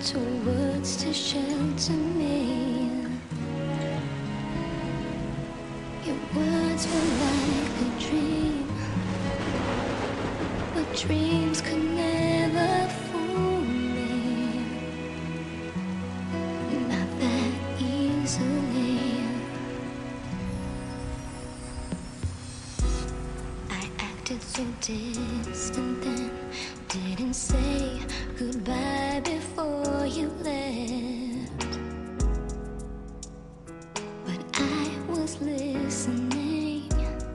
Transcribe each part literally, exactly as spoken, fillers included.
to words to shelter me. Your words were like a dream, but dreams could never fool me, not that easily. I acted so distant then, didn't say goodbye before you left, but I was listening.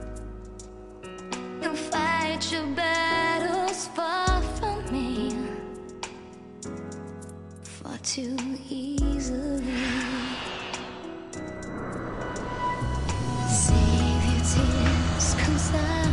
You fight your battles far from me, far too easily. Save your tears, 'cause I